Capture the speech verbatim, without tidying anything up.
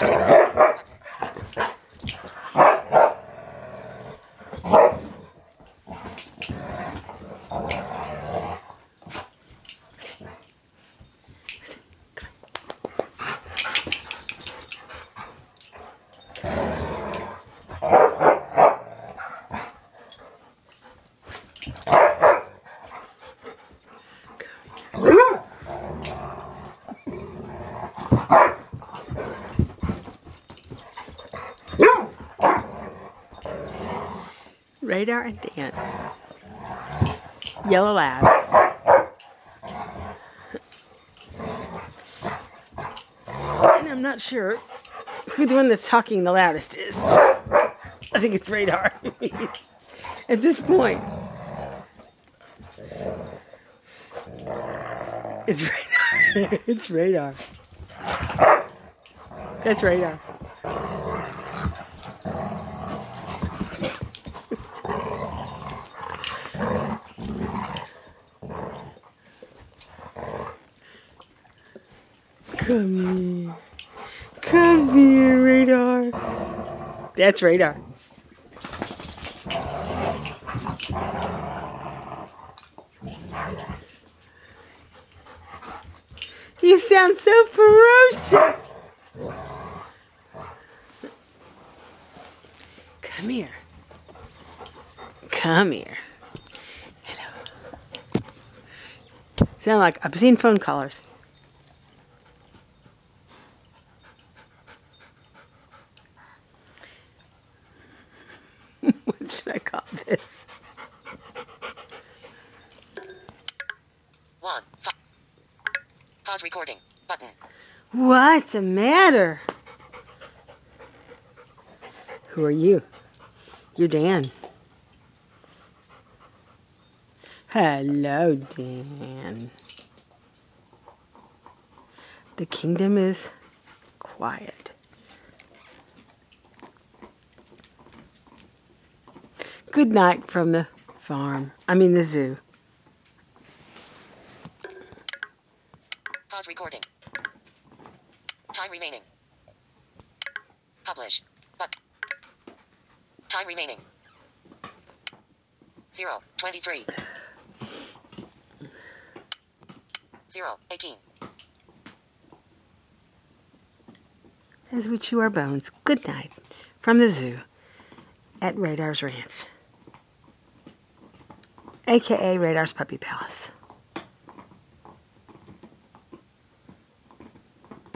Radar and Dan. Yellow lab. And I'm not sure who the one that's talking the loudest is. I think it's Radar. At this point. It's Radar. It's Radar. That's Radar. Come here. Come here, Radar. That's Radar. You sound so ferocious. Come here. Come here. Hello. Sound like obscene phone callers. What should I call this? One. Pause recording button. What's the matter? Who are you? You're Dan. Hello, Dan. The kingdom is quiet. Good night from the farm. I mean the zoo. Pause recording. Time remaining. Publish. But. Time remaining. Zero. Twenty-three. Zero. Eighteen. As we chew our bones, good night from the zoo at Radar's Ranch, aka Radar's Puppy Palace.